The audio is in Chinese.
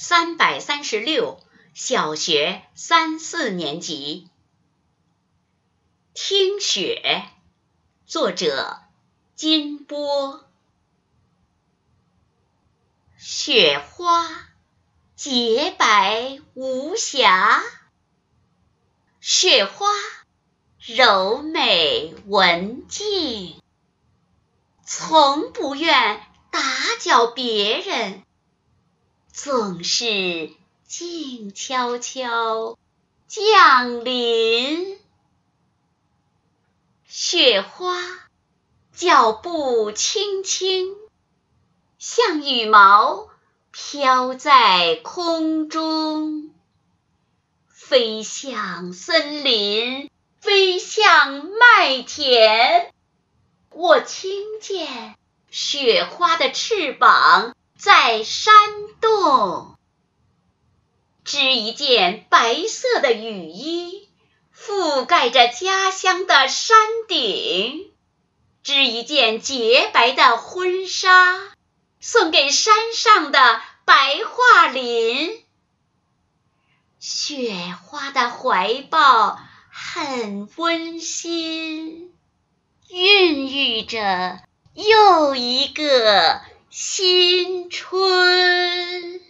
336，小学3、4年级。听雪，作者金波。雪花洁白无瑕，雪花柔美文静，从不愿打搅别人，总是静悄悄降临。雪花脚步轻轻，像羽毛飘在空中，飞向森林，飞向麦田。我听见雪花的翅膀在扇动，织一件白色的雨衣，覆盖着家乡的山顶，织一件洁白的婚纱，送给山上的白桦林。雪花的怀抱很温馨，孕育着又一个新春。